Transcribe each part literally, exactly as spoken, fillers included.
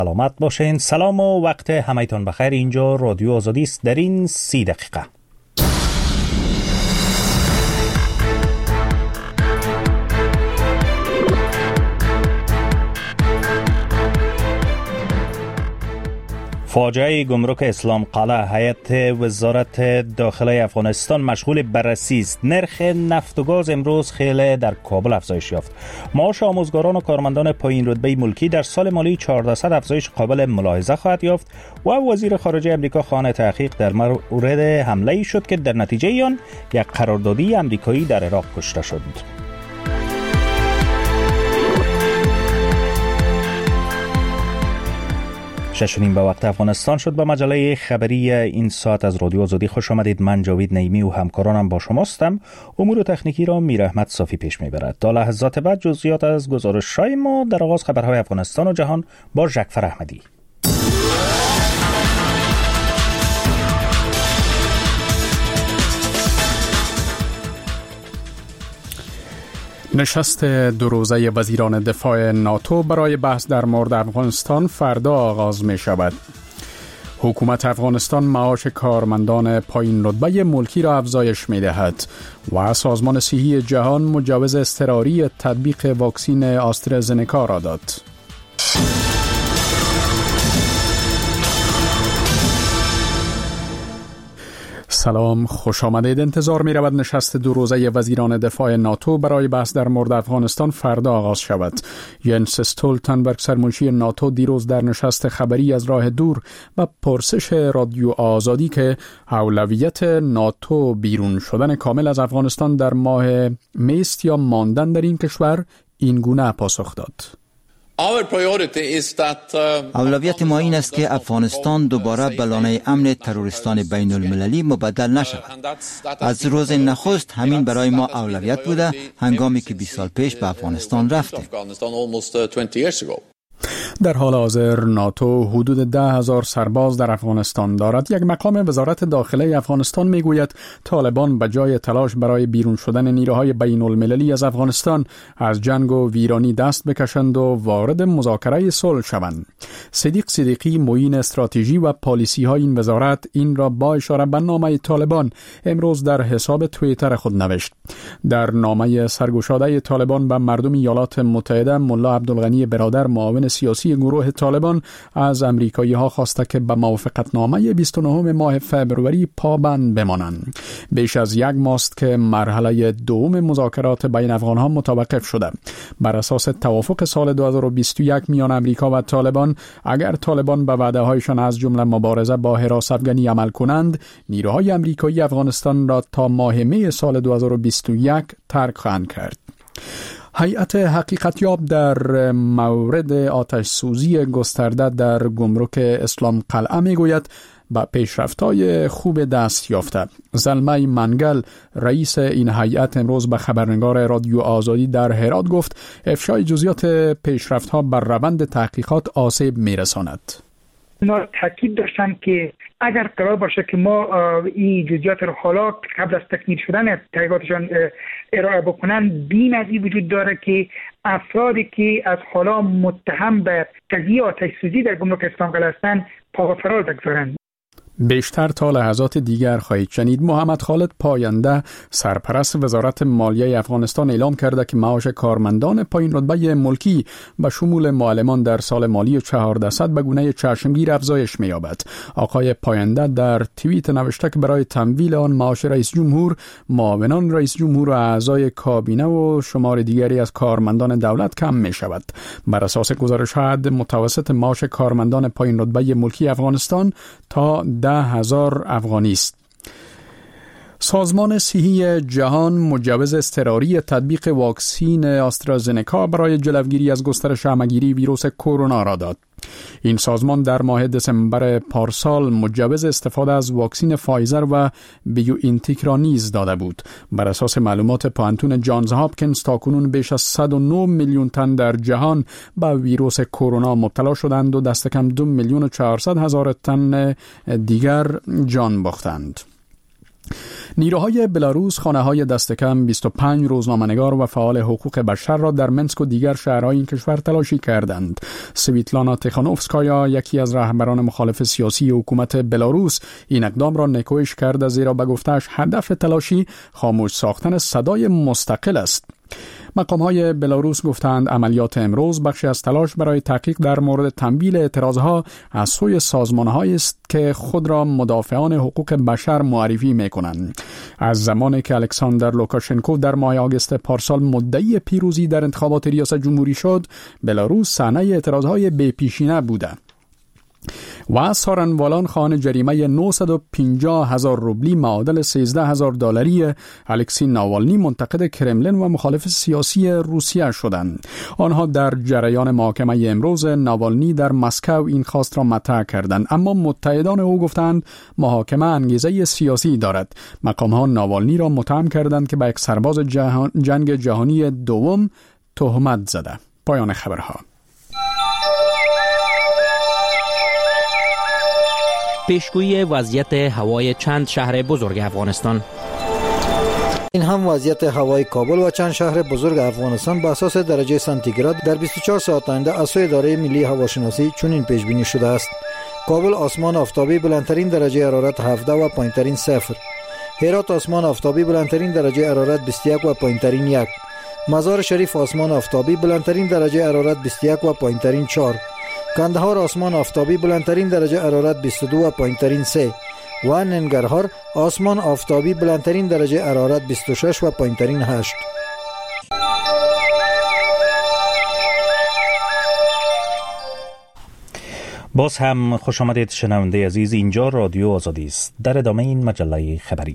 سلامت باشین. سلام و وقت همایتان بخیر. اینجا رادیو آزادی است. در این سی دقیقه فاجعه گمرک اسلام قلعه. هیئت وزارت داخلی افغانستان مشغول بررسی است. نرخ نفت و گاز امروز خیلی در کابل افزایش یافت. معاش آموزگاران و کارمندان پایین رتبه ملکی در سال مالی چهاردهصد افزایش قابل ملاحظه خواهد یافت و وزیر خارجه امریکا خواهان تحقیق در مورد حمله‌ای شد که در نتیجه آن یک قراردادی امریکایی در عراق کشته شد. شش و نیم به وقت افغانستان شد. به مجله خبری این ساعت از رادیو آزادی خوش آمدید. من جاوید نعیمی و همکارانم با شماستم. امور تکنیکی را میر احمد صافی پیش میبرد. تا لحظات بعد جزئیات از گزارش‌های ما. در آغاز خبرهای افغانستان و جهان با ژکفر احمدی. نشست دو روزه وزیران دفاع ناتو برای بحث در مورد افغانستان فردا آغاز می شود. حکومت افغانستان معاش کارمندان پایین رتبه ملکی را افزایش می دهد و سازمان صحی جهان مجوز اضطراری تطبیق واکسن آسترازنکا را داد. سلام، خوش آمدید. انتظار می رود نشست دو روزه وزیران دفاع ناتو برای بحث در مورد افغانستان فردا آغاز شود. ینس استولتنبرگ سرمنشی ناتو دیروز در نشست خبری از راه دور و پرسش رادیو آزادی که اولویت ناتو بیرون شدن کامل از افغانستان در ماه می است یا ماندن در این کشور، این گونه پاسخ داد. اولویت ما این است که افغانستان دوباره به لانه امن تروریستان بین المللی مبدل نشود. از روز نخست همین برای ما اولویت بوده، هنگامی که بیست سال پیش به افغانستان رفتیم. در حال حاضر ناتو حدود ده هزار سرباز در افغانستان دارد. یک مقام وزارت داخلی افغانستان میگوید طالبان به جای تلاش برای بیرون شدن نیروهای بین المللی از افغانستان از جنگ و ویرانی دست بکشند و وارد مذاکره صلح شوند. صدیق صدیقی معین استراتژی و پالیسی های این وزارت این را با اشاره به نامه طالبان امروز در حساب توییتر خود نوشت. در نامه سرگشاده طالبان به مردم ایالات متحده، ملا عبدالغنی برادر معاون سیاسی گروه طالبان از امریکایی ها خواسته که به موافقت نامه بیست و نهم ماه فبروری پابند بمانند. بیش از یک ماست که مرحله دوم مذاکرات بین افغان ها متوقف شده. بر اساس توافق سال دو هزار و بیست و یک میان امریکا و طالبان، اگر طالبان به وعده هایشان از جمله مبارزه با حراس افغانی عمل کنند، نیروهای امریکایی افغانستان را تا ماه می سال دو هزار و بیست و یک ترک خواهند کرد. هیئت حقیقتیاب در مورد آتش سوزی گسترده در گمرک اسلام قلعه میگوید با پیشرفت‌های خوب دست یافته. زلمه منگل رئیس این هیئت امروز به خبرنگار رادیو آزادی در هرات گفت افشای جزئیات پیشرفت‌ها بر روند تحقیقات آسیب میرساند. اینا تاکید داشتن که اگر قرار باشه که ما این جزئیات رو حالا قبل از تکمیل شدن تحقیقاتشان ارائه بکنن، بیم از این وجود داره که افرادی که از حالا متهم به قضیه آتش سوزی در گمرک اسلام قلعه هستند پا به فرار بگذارند. بیشتر تا لحظات دیگر خواهید شنید. محمد خالد پاینده سرپرست وزارت مالیه افغانستان اعلام کرده که معاش کارمندان پایین رتبه ملکی به شمول معلمان در سال مالی چهاردهصد به گونه چشمگیر افزایش می‌یابد. آقای پاینده در توییت نوشته که برای تمویل آن معاش رئیس جمهور، معاونان رئیس جمهور و اعضای کابینه و شمار دیگری از کارمندان دولت کم می‌شود. بر اساس گزارش حد متوسط معاش کارمندان پایین رتبه ملکی افغانستان تا ده هزار افغانی است. سازمان صحی جهان مجوز اضطراری تطبیق واکسن آسترازنکا برای جلوگیری از گسترش همه‌گیری ویروس کرونا را داد. این سازمان در ماه دسامبر پارسال مجوز استفاده از واکسن فایزر و بیوانتک را نیز داده بود. بر اساس معلومات پانتون جانز هاپکینز تاکنون بیش از صد و نه میلیون تن در جهان به ویروس کرونا مبتلا شدند و دست کم دو میلیون و چهارصد هزار تن دیگر جان باختند. نیروهای بلاروس خانه‌های دست کم بیست و پنج روزنامه‌نگار و فعال حقوق بشر را در منسک و دیگر شهرهای این کشور تلاشی کردند. سویتلانا تیخانوفسکایا، یکی از رهبران مخالف سیاسی حکومت بلاروس، این اقدام را نکوهش کرده، زیرا به گفته‌اش هدف تلاشی خاموش ساختن صدای مستقل است. مقام‌های بلاروس گفتند عملیات امروز بخشی از تلاش برای تحقیق در مورد تمویل اعتراضها از سوی سازمان‌هایی است که خود را مدافعان حقوق بشر معرفی می‌کنند. از زمانی که الکساندر لوکاشنکو در ماه آگوست پارسال مدعی پیروزی در انتخابات ریاست جمهوری شد، بلاروس صحنه اعتراضهای بی‌پیشینه بوده. و سارنوالان خواهان جریمه نهصد و پنجاه هزار روبلی معادل سیزده هزار دلاری الکسی ناوالنی منتقد کرملین و مخالف سیاسی روسیه شدند. آنها در جریان محاکمه امروز ناوالنی در مسکو این خواست را مطرح کردند، اما متحدان او گفتند محاکمه انگیزه سیاسی دارد. مقام‌ها ناوالنی را متهم کردند که به یک سرباز جهان جنگ جهانی دوم تهمت زده. پایان خبرها. پیشگویی وضعیت هوای چند شهر بزرگ افغانستان. این هم وضعیت هوای کابل و چند شهر بزرگ افغانستان به اساس درجه سانتیگراد در بیست و چهار ساعت آینده از سوی اداره ملی هواشناسی چنین پیش بینی شده است. کابل آسمان آفتابی بلندترین درجه حرارت هفده و پایینترین صفر. هرات آسمان آفتابی بلندترین درجه حرارت بیست و یک و پایینترین یک. مزار شریف آسمان آفتابی بلندترین درجه حرارت بیست و یک و پایینترین چهار. کندهار آسمان آفتابی بلندترین درجه حرارت بیست و دو و پایینترین سه و ننگرهار آسمان آفتابی بلندترین درجه حرارت بیست و شش و پایینترین هشت. باز هم خوش آمدید شنونده عزیز، اینجا رادیو آزادی است. در ادامه این مجله خبری،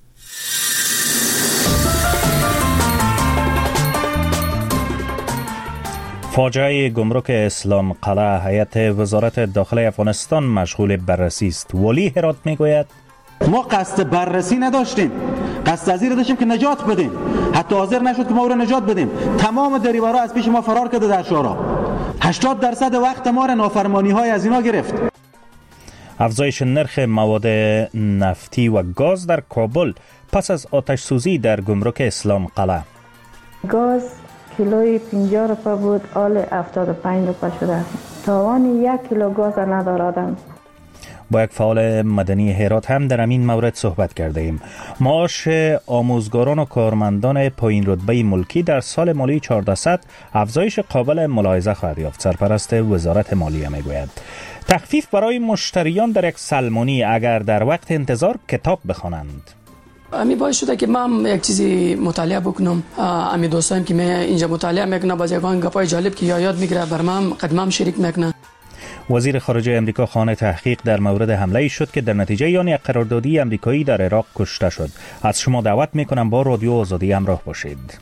فاجعه گمرک اسلام قلعه، هیئت وزارت داخله افغانستان مشغول بررسی است. ولی هرات میگوید ما قصد بررسی نداشتیم، قصد از این داشتیم که نجات بدیم، حتی حاضر نشد که ما رو نجات بدیم. تمام دریورا از پیش ما فرار کرده در شورا. هشتاد درصد وقت ما را نافرمانی های از اینا گرفت. افزایش نرخ مواد نفتی و گاز در کابل پس از آتش سوزی در گمرک اسلام قلعه. گاز کیلوی پنجاه روپه بود، حال هفتاد و پنج روپه شده. تاوان یک کیلو گاز ندارادم. با یک فعال مدنی هرات هم در همین مورد صحبت کرده ایم. معاش آموزگاران و کارمندان پایین رتبه ملکی در سال مالی چهاردهصد افزایش قابل ملاحظه خواهد یافت. سرپرست وزارت مالیه میگوید تخفیف برای مشتریان در یک سلمانی اگر در وقت انتظار کتاب بخوانند. امی باعث شده که من یک چیزی مطالعه بکنم. امی دوستایم که من اینجا مطالعه میکنه باز یگان گپای جالب که یاد میگیره بر من قدمم شریک میکنه. وزیر خارجه امریکا خواهان تحقیق در مورد حمله شد که در نتیجه آن یک قراردادی امریکایی در عراق کشته شد. از شما دعوت میکنم با رادیو آزادی همراه باشید.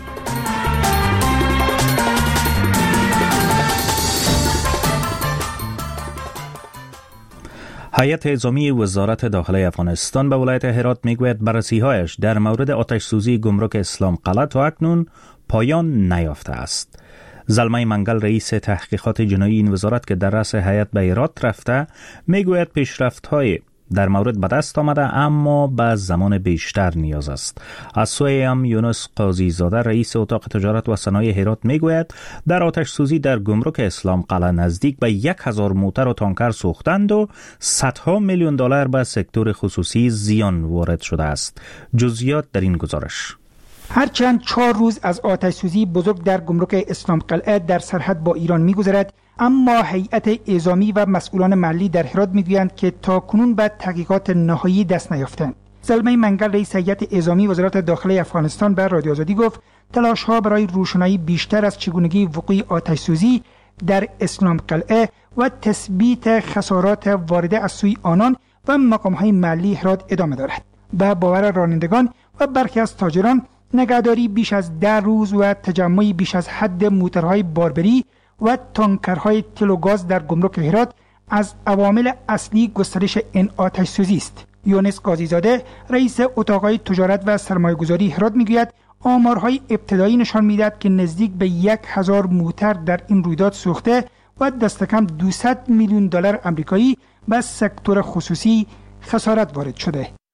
هیئت اعزامی وزارت داخله افغانستان به ولایت هرات میگوید بررسی‌هایش در مورد آتش سوزی گمرک اسلام قلعه تا اکنون پایان نیافته است. زلمه منگل رئیس تحقیقات جنایی این وزارت که در رأس هیئت به هرات رفته میگوید پیشرفت‌های در مورد به دست آمده اما به زمان بیشتر نیاز است. از سوی هم یونس قاضی زاده رئیس اتاق تجارت و صنایع هرات میگوید در آتش سوزی در گمرک اسلام قلعه نزدیک به یک هزار موتر و تانکر سوختند و صدها میلیون دلار به سکتور خصوصی زیان وارد شده است. جزئیات در این گزارش. هرچند چهار روز از آتش سوزی بزرگ در گمرک اسلام قلعه در سرحد با ایران می‌گذرد، اما هیئت اعزامی و مسئولان محلی در هرات میگویند که تا کنون به تحقیقات نهایی دست نیافتند. زلمه منگل رئیس هیئت اعزامی وزارت داخله افغانستان به رادیو آزادی گفت تلاش‌ها برای روشنایی بیشتر از چگونگی وقوع آتش سوزی در اسلام قلعه و تثبیت خسارات وارده از سوی آنان و مقام‌های محلی هرات ادامه دارد. به باور رانندگان و برخی از تاجران، نگهداری بیش از ده روز و تجمعی بیش از حد موترهای باربری و تانکرهای تیل و گاز در گمرک هرات از عوامل اصلی گسترش این آتش سوزی است. یونس قاضی زاده رئیس اتاقهای تجارت و سرمایه‌گذاری هرات میگوید آمارهای ابتدایی نشان میدهد که نزدیک به یک هزار موتر در این رویداد سوخته و دست کم دویست میلیون دلار آمریکایی به سکتور خصوصی خسارت وارد شده.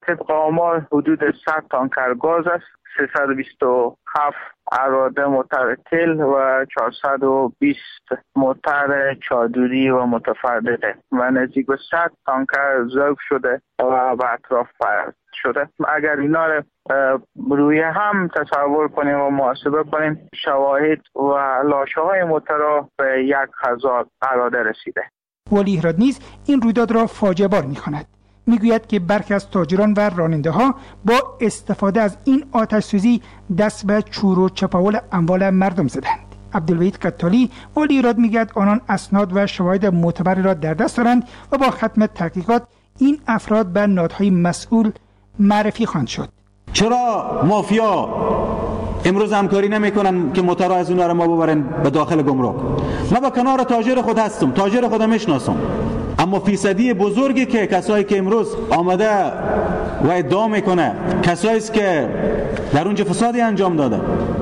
طبق آمار حدود صد تانکر گاز است، سیصد و بیست و هفت اراده موتر تل و چهارصد و بیست موتر چادری و متفرقه و نزدیک به صد تانکر ذوب شده و به اطراف پرت شده. اگر اینا رو روی هم تصور کنیم و محاسبه کنیم، شواهد و لاشه های موترها به یک هزار اراده رسیده. ولی هراد نیز این رویداد را فاجعه بار می‌خواند. میگوید که برخی از تاجران و راننده ها با استفاده از این آتش سوزی دست به چور و چپاول اموال مردم زدند. عبدالوحید قتالی ولی هراد میگوید آنان اسناد و شواهد معتبری را در دست دارند و با ختم تحقیقات این افراد به نهادهای مسئول معرفی خواهند شد. چرا مافیا امروز همکاری نمیکنن که موترها از اونها را ما ببرن به داخل گمرک؟ من با کنار تاجر خود هستم، تاجر خودم میشناسم، اما فیصدی بزرگی که کسایی که امروز آمده و ادعا میکنه کسایی است که در اونجا فسادی انجام داده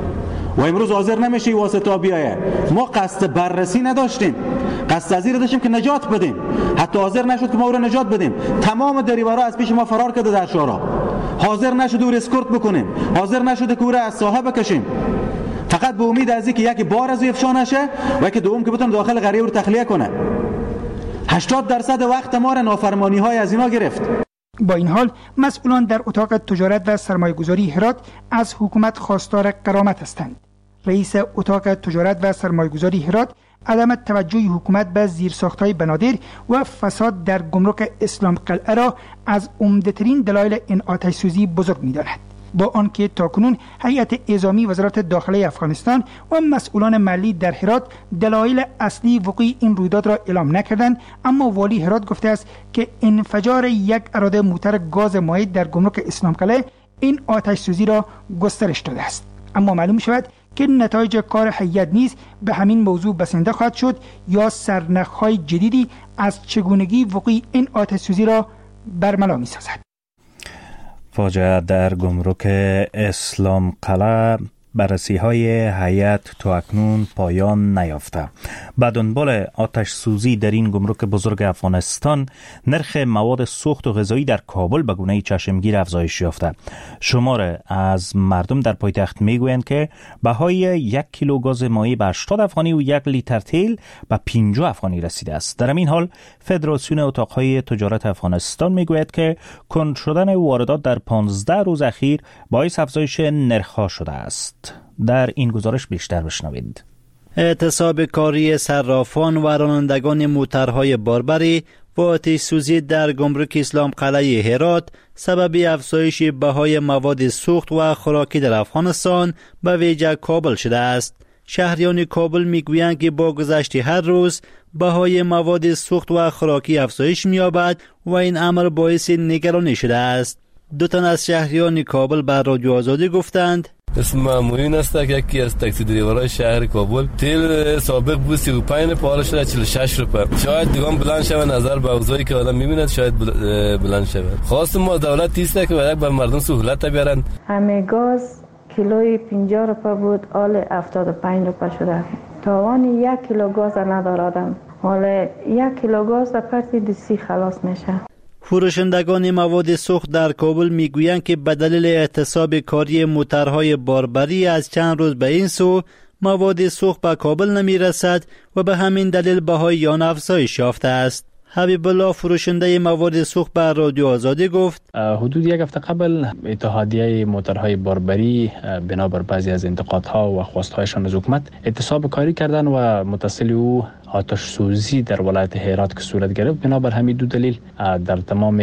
و امروز حاضر نمیشه واسطه بیایه. ما قصد بررسی نداشتیم، قصد از این داشتیم که نجات بدیم، حتی حاضر نشد که ما او را نجات بدیم. تمام دریورا از پیش ما فرار کرده در شورا، حاضر نشد او را اسکورت بکنیم، حاضر نشد که او را از ساحه بکشیم، فقط به امید از اینکه یک بار از او افشا نشه و یک دوم که بتونه داخل قریه رو تخلیه کنه. هشتاد درصد وقت ما را نافرمانی های از اینا گرفت. با این حال مسئولان در اتاق تجارت و سرمایه‌گذاری هرات از حکومت خواستار غرامت هستند. رئیس اتاق تجارت و سرمایه‌گذاری هرات عدم توجه حکومت به زیرساخت‌های بنادر و فساد در گمرک اسلام قلعه را از عمده‌ترین دلایل این آتش سوزی بزرگ می‌داند. با آنکه تاکنون هیئت اعزامی وزارت داخله افغانستان و مسئولان محلی در هرات دلایل اصلی وقوع این رویداد را اعلام نکردند، اما والی هرات گفته است که انفجار یک اراده موتر گاز مایع در گمرک اسلام قلعه این آتش سوزی را گسترش داده است. اما معلوم شود که نتایج کار هیئت نیز به همین موضوع بسنده خواهد شد یا سرنخ‌های جدیدی از چگونگی وقوع این آتش سوزی را برملا می‌سازد. فاجعه در گمرک اسلام قلعه بررسی های هیئت تا اکنون پایان نیافته. به دنبال آتش سوزی در این گمرک بزرگ افغانستان، نرخ مواد سوخت و غذایی در کابل به گونه چشمگیر افزایش یافته. شمار از مردم در پایتخت میگویند که بهای یک کیلو گاز مایع به هشتاد افغانی و یک لیتر تیل به پنجاه افغانی رسیده است. در این حال فدراسیون اتاقهای تجارت افغانستان میگوید که کند شدن واردات در پانزده روز اخیر باعث افزایش نرخ‌ها شده است. در این گزارش بیشتر بشنوید. اعتصاب کاری صرافان و رانندگان موترهای باربری و آتش سوزی در گمرک اسلام قلعه هرات سبب افزایش بهای مواد سوخت و خوراکی در افغانستان به ویژه کابل شده است. شهریان کابل میگویند که با گذشت هر روز بهای مواد سوخت و خوراکی افزایش می‌یابد و این امر باعث نگرانی شده است. دو تن از شهریان کابل بر رادیو آزادی گفتند اسم مامورین است که یکی از تاکسی دریورای شهر کابل تیل سابق بود سی و پنج روپیه حالا شده چهل و شش روپیه. شاید دیگه بلند شود، نظر به اوضاعی که آدم می‌بیند شاید بلند شود. خواست ما دولت ایست که برای بر مردم سهولت بیارن. همه گاز کیلوی پنجاه روپیه بود، حالا هفتاد و پنج روپیه شده. تاوان یک کیلو گاز ندارم، حالا یک کیلو گاز در پرتی سی خلاص میشه. فروشندگان مواد سوخت در کابل میگویند که به دلیل اعتصاب کاری موترهای باربری از چند روز به این سو مواد سوخت به کابل نمی رسد و به همین دلیل بهای آن افزایش یافته است. حبیب الله فروشنده مواد سوخت بر رادیو آزادی گفت حدود یک هفته قبل اتحادیه موترهای باربری بنابر بعضی از انتقادها و خواستهایشان از حکومت اعتصاب کاری کردند و متصل او آتش سوزی در ولایت هرات که صورت گرفت. بنابر همین دو دلیل در تمام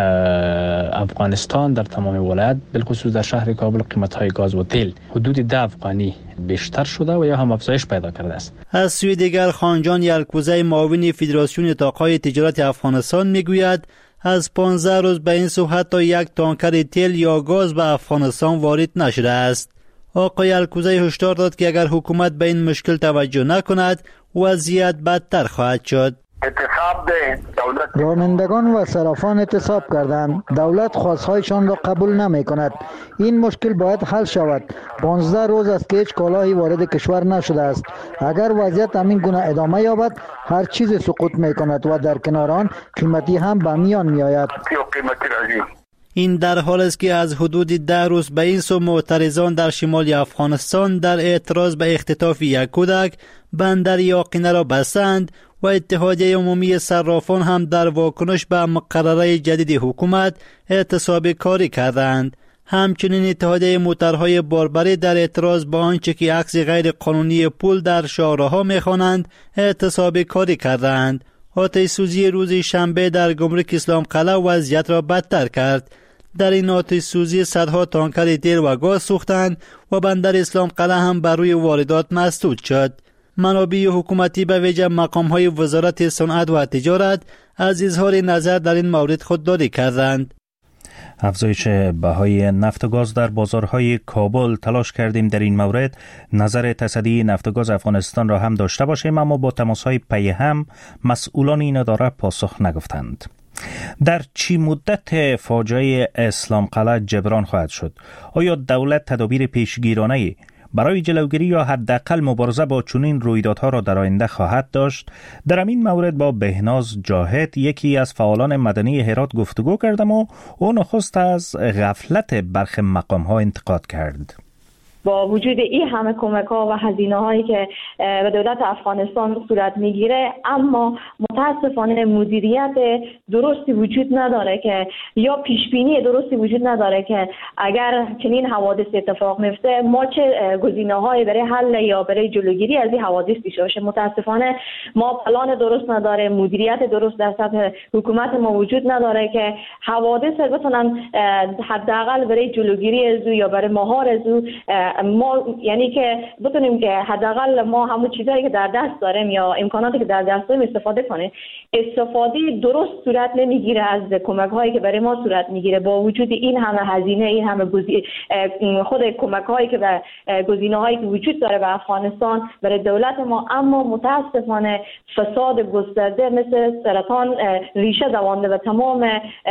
افغانستان، در تمام ولایت، بالخصوص در شهر کابل، قیمت‌های گاز و تیل حدود ده افغانی بیشتر شده و یا هم افزایش پیدا کرده است. از سوی دیگر خانجان یلکوزی معاون فدراسیون اتاقهای تجارت افغانستان میگوید از پانزده روز به این سو حتی یک تانکر تیل یا گاز به افغانستان وارد نشده است. آقای یلکوزی هشدار داد که اگر حکومت به این مشکل توجه نکند وضعیت بدتر خواهد شد. اعتصاب ده دولت رانندگان و صرافان اعتصاب کردند. دولت خواستهایشان را قبول نمی کند. این مشکل باید حل شود. پانزده روز است که هیچ کالاهی وارد کشور نشده است. اگر وضعیت همین گونه ادامه یابد هر چیز سقوط می کند و در کنار آن قیمتی هم به میان می آید. این در حال است که از حدود ده روز به این سو معترضان در شمال افغانستان در اعتراض به اختطاف یک کودک بندر یاقینه را بستند و اتحادیه عمومی صرافان هم در واکنش به مقرره جدید حکومت اعتصاب کاری کردند. همچنین اتحادیه موترهای باربری در اعتراض با آنچه که عکس غیر قانونی پول در شاهراه‌ها می‌خوانند اعتصاب کاری کردند. آتش سوزی روز شنبه در گمرک اسلام قلعه وضعیت را بدتر کرد. در این آتش سوزی صدها تانکر تیل و گاز سوختند و بندر اسلام قلعه هم بر روی واردات مسدود شد. منابع حکومتی به ویژه مقام‌های وزارت صنعت و تجارت از اظهار نظر در این مورد خودداری کردند. افزایش بهای نفت و گاز در بازارهای کابل تلاش کردیم در این مورد نظر تصدی نفت و گاز افغانستان را هم داشته باشیم، اما با تماس‌های پی هم مسئولان این اداره پاسخ نگفتند. در چی مدت فاجعه اسلام قلعه جبران خواهد شد؟ آیا دولت تدابیر پیشگیرانه‌ای برای جلوگیری یا حداقل مبارزه با چنین رویدادها را در آینده خواهد داشت؟ در این مورد با بهناز جاهد، یکی از فعالان مدنی هرات، گفتگو کردم و او نخست از غفلت برخی مقام‌ها انتقاد کرد. با وجود این همه کمک ها و هزینه هایی که به دولت افغانستان صورت میگیره، اما متاسفانه مدیریت درستی وجود نداره که یا پیش بینی درستی وجود نداره که اگر چنین حوادث اتفاق میفته ما چه گزینه‌هایی برای حل یا برای جلوگیری از این حوادث داشته باشیم. متاسفانه ما پلان درست نداره، مدیریت درست در سطح حکومت ما وجود نداره که حوادث بتونن حداقل برای جلوگیری از او یا برای مهار از او ما یعنی که بتونیم که حداقل ما همون چیزایی که در دست داریم یا امکاناتی که در دست داریم استفاده کنیم. استفاده درست صورت نمیگیره از کمک هایی که برای ما صورت میگیره. با وجود این همه هزینه، این همه گزینه، خود کمک هایی که به گزینه هایی که وجود داره به افغانستان برای دولت ما، اما متاسفانه فساد گسترده مثل سرطان ریشه دوانده به تمام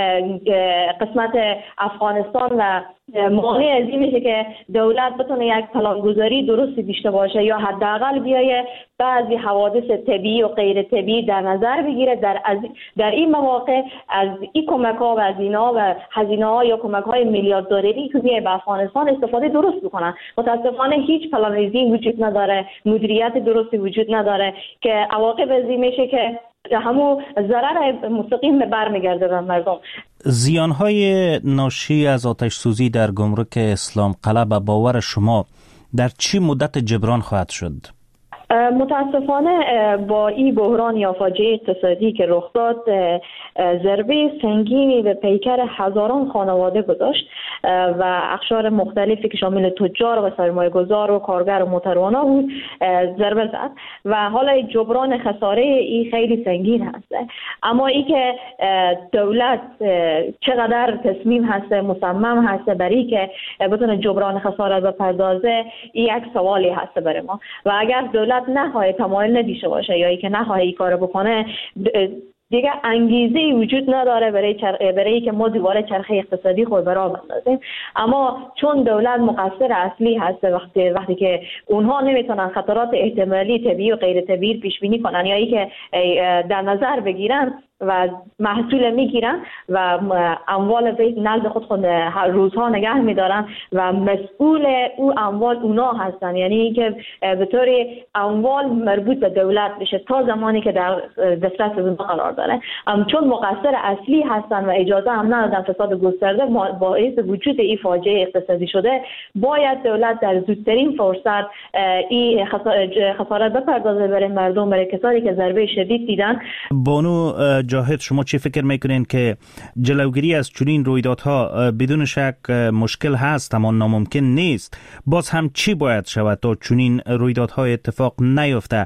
قسمت افغانستان و مانع از این میشه که دولت بتونه یک پلانگذاری درستی داشته باشه یا حداقل بیایه بعضی حوادث طبیعی و غیر طبیعی در نظر بگیره. در از در این مواقع از این کمک ها و هزینه ها و هزینه ها یا کمک های میلیارد دلاری که به افغانستان استفاده درست بکنن. متاسفانه هیچ پلانریزی وجود نداره، مدیریت درستی وجود نداره که عواقب از این میشه که همون ضرر مستقیم برمیگرده به مردم. زیانهای ناشی از آتش سوزی در گمرک اسلام قلعه به باور شما در چی مدت جبران خواهد شد؟ متاسفانه با این بحران یا فاجعه اقتصادی که رخ داد ضربه سنگینی به پیکر هزاران خانواده گذاشت و اقشار مختلفی که شامل تجار و سرمایه‌گذار و کارگر و موتروانا بود ضربه زد و حالا جبران خساره این خیلی سنگین هست. اما ای که دولت چقدر تصمیم هست، مصمم هست برای که بتونه جبران خسارات بپردازه، این یک سوالی هست برای ما. و اگر دولت نخواهی تمایل ندیشه باشه یا ای که نخواهی این کار بکنه، دیگه انگیزه وجود نداره برای چر... برای که ما دوباره چرخه اقتصادی خود برا بندازیم. اما چون دولت مقصر اصلی هست وقتی وقتی که اونها نمیتونن خطرات احتمالی طبیعی و غیر طبیعی پیش بینی کنن یا ای که در نظر بگیرن و محصول میگیرن و اموال نزد خود خود روزها نگه میدارن و مسئول او اموال اونا هستن، یعنی که به طور اموال مربوط به دولت بشه تا زمانی که در دسترس اونها قرار داره. چون مقصر اصلی هستن و اجازه هم ندادن فساد گسترده باعث وجود این فاجعه اقتصادی شده، باید دولت در زودترین فرصت این خسارات بپردازه برای مردم، برای کسانی که ضربه شدید دیدن. بانو جاهد، شما چی فکر میکنین که جلوگیری از چنین رویدادها بدون شک مشکل هست اما ناممکن نیست؟ باز هم چی باید شود تا چنین رویدادها اتفاق نیفته؟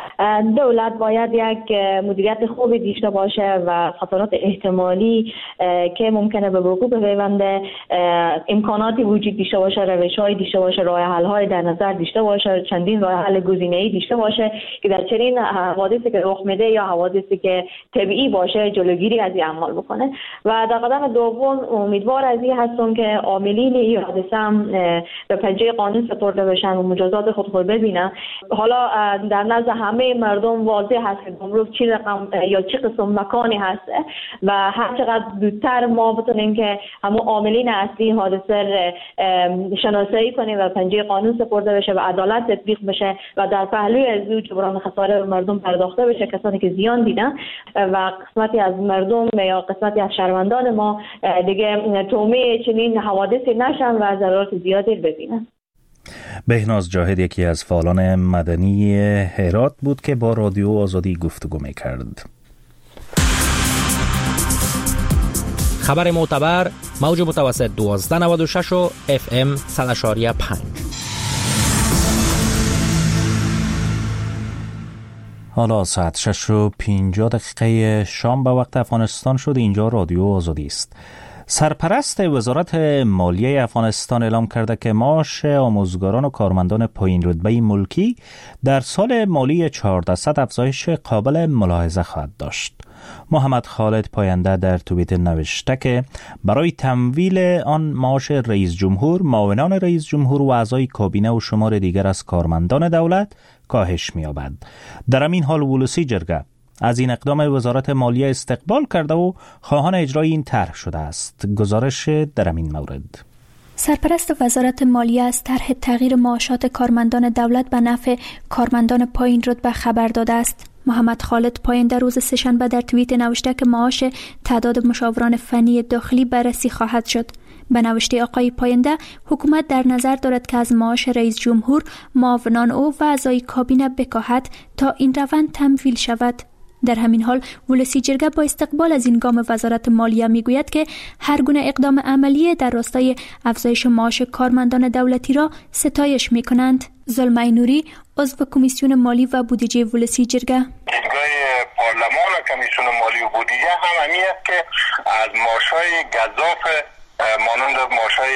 دولت باید یک مدیریت خوبی داشته باشه و خطرات احتمالی که ممکنه به وقوع بپیونده امکاناتی وجود داشته باشه، روش‌های داشته باشه، راه حل‌های در نظر داشته باشه، چندین راه حل گزینه‌ای داشته باشه که در چنین حوادثی که رخ میده یا حوادثی که طبیعی باشه جلوگیری از این اعمال بکنه. و در قدم دوم امیدوار از این هستم که عاملین این حادثه هم به پنجه قانون سپرده بشن و مجازات خود خود ببینن. حالا در نزد همه برای مردم واضح هست که گمرک چی رقم یا چه قسم مکانی هست و هر چقدر زودتر ما بتونیم که همون عاملین اصلی حادثه شناسایی کنیم و پنجه قانون سپرده بشه و عدالت تطبیق بشه و در پهلوی از او جبران خساره مردم پرداخته بشه، کسانی که زیان دیدن و قسمتی از مردم یا قسمتی از شهروندان ما دیگه تومه چنین حوادثی نشن و ضررات زیادی ببینن. بهناز جاهد یکی از فعالان مدنی هرات بود که با رادیو آزادی گفتگو می‌کرد. خبر معتبر موج متوسط دوازده نود و شش و اف ام صد و پنج. حالا ساعت شش و پنجاه دقیقه شام به وقت افغانستان شد. اینجا رادیو آزادی است. سرپرست وزارت مالیه افغانستان اعلام کرده که معاش آموزگاران و کارمندان پایین رتبه ملکی در سال مالی چهاردهصد افزایش قابل ملاحظه خواهد داشت. محمد خالد پاینده در توییتر نوشته که برای تمویل آن معاش رئیس جمهور، معاونان رئیس جمهور و اعضای کابینه و شمار دیگر از کارمندان دولت کاهش می‌یابد. در همین حال ولسی جرگه از این اقدام وزارت مالیه استقبال کرده و خواهان اجرای این طرح شده است. گزارش در همین مورد. سرپرست وزارت مالیه از طرح تغییر معاشات کارمندان دولت به نفع کارمندان پایین رتبه خبر داده است. محمد خالد پاینده روز سه‌شنبه در توییت نوشته که معاش تعداد مشاوران فنی داخلی بررسی خواهد شد. به نوشته آقای پاینده، حکومت در نظر دارد که از معاش رئیس جمهور، معاونان او و اعضای کابینه بکاهد تا این روند تمویل شود. در همین حال ولسی جرگه با استقبال از این گام وزارت مالیه میگوید که هر گونه اقدام عملی در راستای افزایش معاش کارمندان دولتی را ستایش میکنند. زلمه نوری، عضو کمیسیون مالی و بودجه ولسی جرگه: دیدگاه پارلمان و کمیسیون مالی و بودجه هم همین است که از معاش‌های گزاف مانند معاش‌های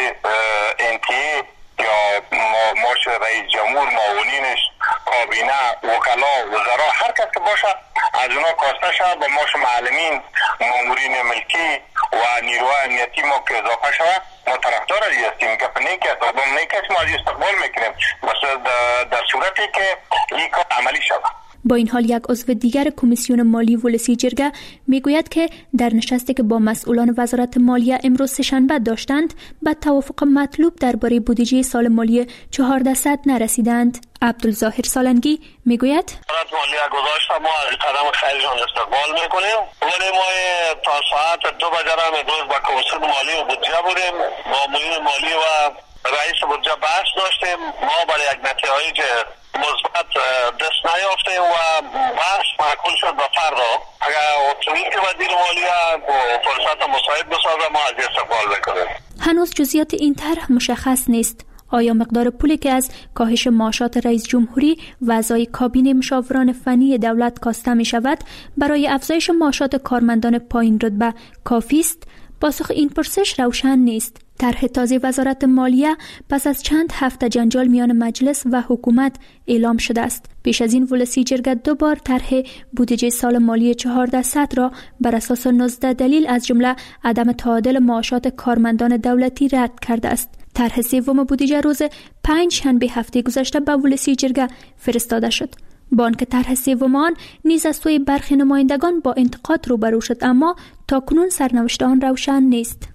انتیه یا معاش رئیس جمهور، معاونینش، کابینه، وکلا، وزرا، هر کس که باشه از اونا کاسته شود و معاش معلمین، مامورین ملکی و نیروهای امنیتی ما که اضافه شود. ما طرفدار هستیم که نیک است و نیک است ما از استقبال میکنیم بس در صورتی که این کار عملی شود. با این حال یک عضو دیگر کمیسیون مالی ولسی جرگه میگوید که در نشستی که با مسئولان وزارت مالیه امروز سه‌شنبه داشتند به توافق مطلوب درباره بودجه سال مالی چهاردهصد نرسیدند. عبدالظاهر سالنگی میگوید وزارت مالیه گذاشت، ما از قدم خیلیشان استقبال میکنیم، ولی ما تا ساعت دو بجه را امروز با کمیسیون مالی و بودجه بودیم، با معاون مالی و رئیس بودجه بحث داشتیم. ما برای یک نتیجه مثبت دست نیافتیم و بحث معقول شد به فردا. اگر اتوریتی وزیر مالیه فرصت مساعد بسازه ما از استقبال بکنیم. هنوز جزئیات این طرح مشخص نیست. آیا مقدار پولی که از کاهش معاشات رئیس جمهوری و اعضای کابینه مشاوران فنی دولت کاسته می شود برای افزایش معاشات کارمندان پایین رتبه کافی است؟ پاسخ این پرسش روشن نیست. طرح تازه وزارت مالیه پس از چند هفته جنجال میان مجلس و حکومت اعلام شده است. پیش از این ولسی جرگه دو بار طرح بودجه سال مالی چهاردهصد را بر اساس نوزده دلیل از جمله عدم تعادل معاشات کارمندان دولتی رد کرده است. طرح سوم بودجه روز پنج شنبه هفته گذشته به ولسی جرگه فرستاده شد. با آنکه طرح سوم آن نیز از سوی برخی نمایندگان با انتقاد روبرو شد، اما تاکنون سرنوشت آن روشن نیست.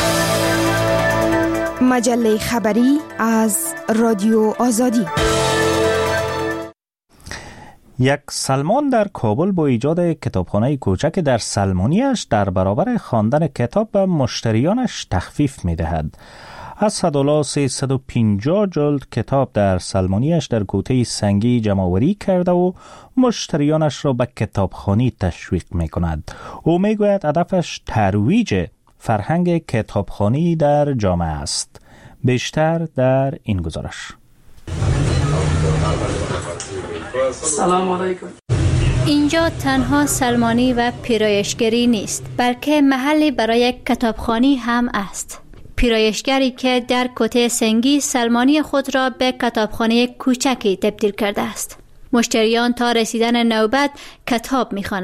مجله خبری از رادیو آزادی. یک سلمان در کابل با ایجاد کتابخانه کوچک در سلمانیش در برابر خواندن کتاب به مشتریانش تخفیف می‌دهد. از صد دلار سیصد و پنجاه جلد کتاب در سلمانیش در کوته سنگی جمع‌آوری کرده و مشتریانش را به کتابخوانی تشویق می‌کند. او می‌گوید هدفش ترویج فرهنگ کتابخوانی در جامعه است. بیشتر در این گزارش. سلام علیکم. اینجا تنها سلمانی و پیرایشگری نیست، بلکه محلی برای کتابخوانی هم است. پیرایشگری که در کوته سنگی سلمانی خود را به کتابخانه کوچکی تبدیل کرده است. مشتریان تا رسیدن نوبت کتاب می‌خوانند.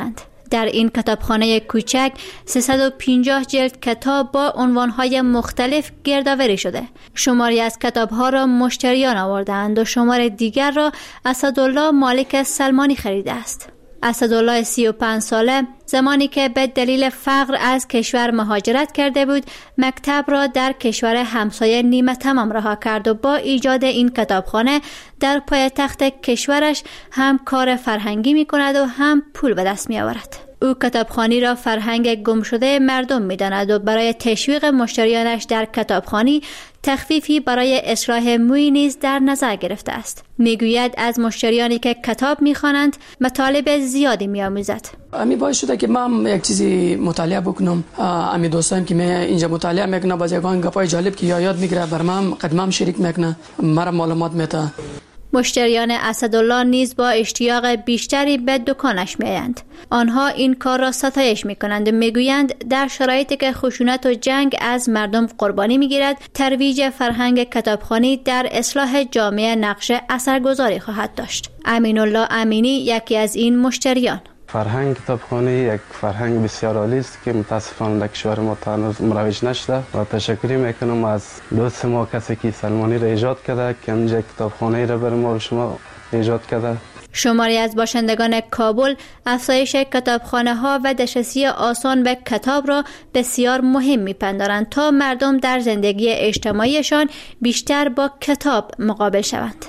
در این کتابخانه کوچک سیصد و پنجاه جلد کتاب با عنوانهای مختلف گردآوری شده. شماری از کتابها را مشتریان آوردند و شمار دیگر را اسدالله مالک سلمانی خریده است. اسدالله سی و پنج ساله زمانی که به دلیل فقر از کشور مهاجرت کرده بود، مکتب را در کشور همسایه نیمه تمام رها کرد و با ایجاد این کتابخانه در پایتخت کشورش هم کار فرهنگی می کند و هم پول به دست می آورد. او کتابخانی را فرهنگ گم شده مردم می داند و برای تشویق مشتریانش در کتابخانی تخفیفی برای اصلاح موی نیز در نظر گرفته است. میگوید از مشتریانی که کتاب میخوانند مطالب زیادی میآموزد. امی باعث شده که من یک چیزی مطالعه بکنم. امی دوستایم که من اینجا مطالعه میکنه باز یگان گپای جالب که یاد میگیره بر من قدمم شریک میکنه، مرا معلومات میده. مشتریان اسدالله نیز با اشتیاق بیشتری به دکانش میآیند. آنها این کار را ستایش میکنند و میگویند در شرایطی که خشونت و جنگ از مردم قربانی میگیرد، ترویج فرهنگ کتابخوانی در اصلاح جامعه نقش اثرگذاری خواهد داشت. امین الله امینی یکی از این مشتریان. فرهنگ کتابخوانی یک فرهنگ بسیار عالی است که متاسفانه در کشور ما هنوز مروج نشده و تشکر میکنم از دوست ما کسی که سلمانی را ایجاد کرده که اینجا کتابخانه را برای ما و شما ایجاد کرده. شماری از باشندگان کابل افزایش کتابخانه ها و دسترسی آسان به کتاب را بسیار مهم میپندارند تا مردم در زندگی اجتماعیشان بیشتر با کتاب مقابل شوند.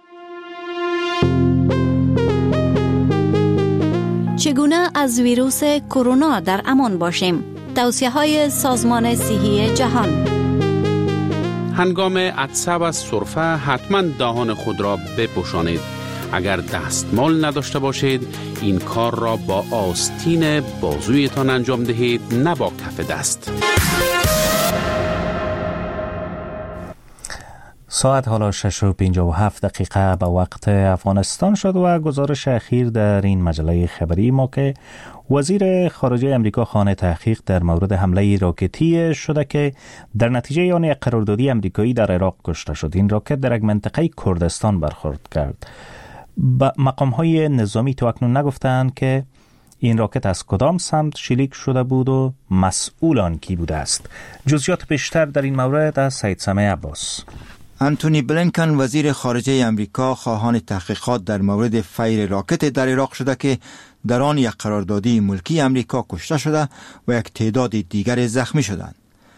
چگونه از ویروس کرونا در امان باشیم؟ توصیه‌های سازمان صحی جهان. هنگام عطسه و سرفه حتما دهان خود را بپوشانید. اگر دستمال نداشته باشید این کار را با آستین بازویتان انجام دهید، نه با کف دست. ساعت حالا شش و پنجاه و هفت دقیقه به وقت افغانستان شد و گزارش اخیر در این مجله خبری ما که وزیر خارجه امریکا خانه تحقیق در مورد حمله راکتی شده که در نتیجه آن یک قراردادی امریکایی در عراق کشته شد. این راکت در یک منطقه کردستان برخورد کرد. مقام‌های نظامی تا اکنون نگفتند که این راکت از کدام سمت شلیک شده بود و مسئول آن کی بوده است. جزئیات بیشتر در این مورد از سید سمیع عباس. انتونی بلینکن وزیر خارجه امریکا خواهان تحقیقات در مورد فیر راکت در عراق شده که در آن یک قراردادی ملکی امریکا کشته شده و یک تعداد دیگر زخمی شدند.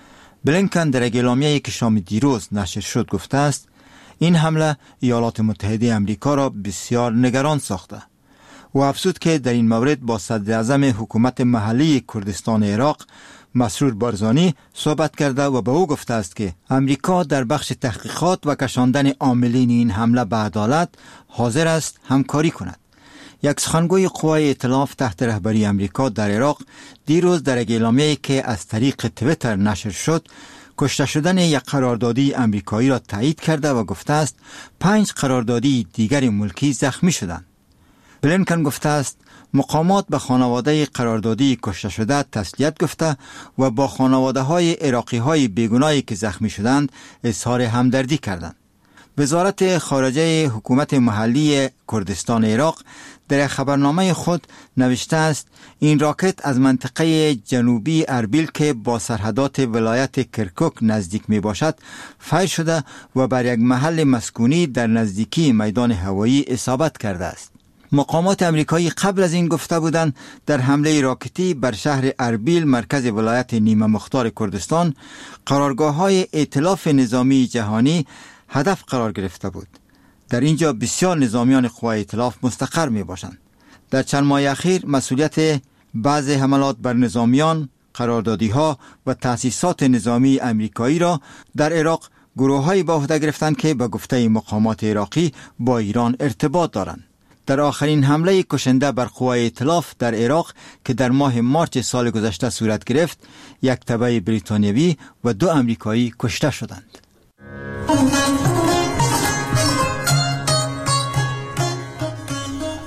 بلینکن در یک اعلامیه‌ای که شام دیروز نشر شد گفته است این حمله ایالات متحده امریکا را بسیار نگران ساخته و افزود که در این مورد با صدر اعظم حکومت محلی کردستان عراق مسرور بارزانی صحبت کرده و به او گفته است که امریکا در بخش تحقیقات و کشاندن عاملین این حمله به عدالت حاضر است همکاری کند. یک سخنگوی قوای ائتلاف تحت رهبری امریکا در عراق دیروز در یک اعلامیه‌ای که از طریق توییتر نشر شد کشته شدن یک قراردادی امریکایی را تایید کرده و گفته است پنج قراردادی دیگر ملکی زخمی شدند. بلینکن گفته است مقامات به خانواده قراردادی کشته شده تسلیت گفته و با خانواده های عراقی های بیگناهی که زخمی شدند اظهار همدردی کردند. وزارت خارجه حکومت محلی کردستان عراق در خبرنامه خود نوشته است این راکت از منطقه جنوبی اربیل که با سرحدات ولایت کرکوک نزدیک می باشد فیر شده و بر یک محل مسکونی در نزدیکی میدان هوایی اصابت کرده است. مقامات امریکایی قبل از این گفته بودند در حمله راکتی بر شهر اربیل مرکز ولایت نیمه مختار کردستان قرارگاه‌های ائتلاف نظامی جهانی هدف قرار گرفته بود. در اینجا بسیار نظامیان قوای ائتلاف مستقر می باشند. در چند ماه اخیر مسئولیت بعض حملات بر نظامیان، قراردادی‌ها و تأسیسات نظامی امریکایی را در عراق گروه‌هایی به عهده گرفتند که به گفته مقامات عراقی با ایران ارتباط دارند. در آخرین حمله کشنده بر قوای ائتلاف در عراق که در ماه مارچ سال گذشته صورت گرفت، یک تبع بریتانیایی و دو امریکایی کشته شدند.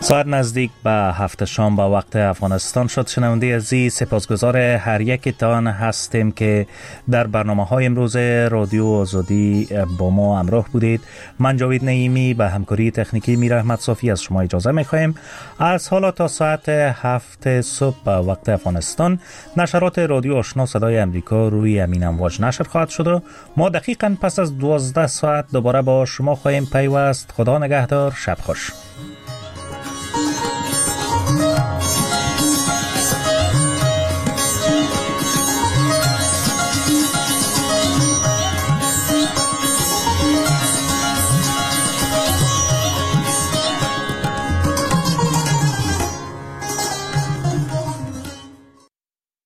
ساعت نزدیک به هفت شام به وقت افغانستان شد. شنونده عزیز، سپاسگزار هر یکتان هستیم که در برنامه های امروز رادیو آزادی با ما همراه بودید. من جاوید نعیمی به همکاری تکنیکی میر احمد صافی از شما اجازه می‌خوایم. از حالا تا ساعت هفت صبح به وقت افغانستان نشرات رادیو آشنا صدای امریکا روی امین امواج نشر خواهد شد و ما دقیقاً پس از دوازده ساعت دوباره با شما خواهیم پیوست. خدا نگهدار، شب خوش.